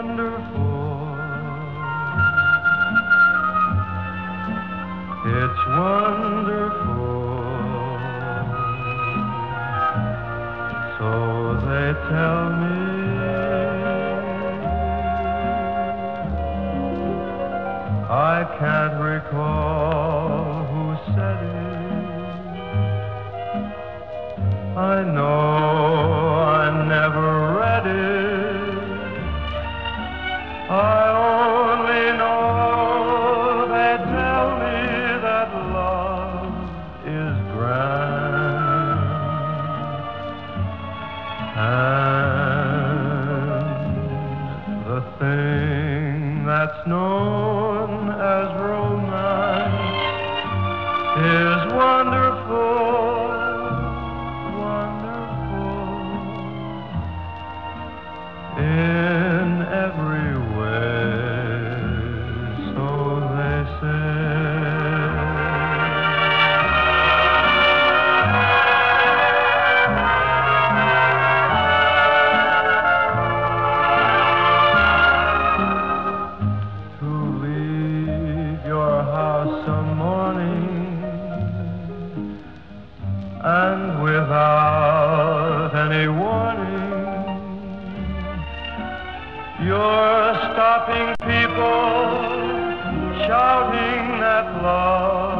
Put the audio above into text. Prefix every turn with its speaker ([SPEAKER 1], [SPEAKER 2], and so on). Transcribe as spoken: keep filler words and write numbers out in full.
[SPEAKER 1] wonderful. It's wonderful. So they tell me. I can't recall who said it. I know I never read it. I only know they tell me that love is grand. And the thing that's known as romance is wonderful, wonderful in every way, so they say. Some morning and without any warning, you're stopping people, shouting that love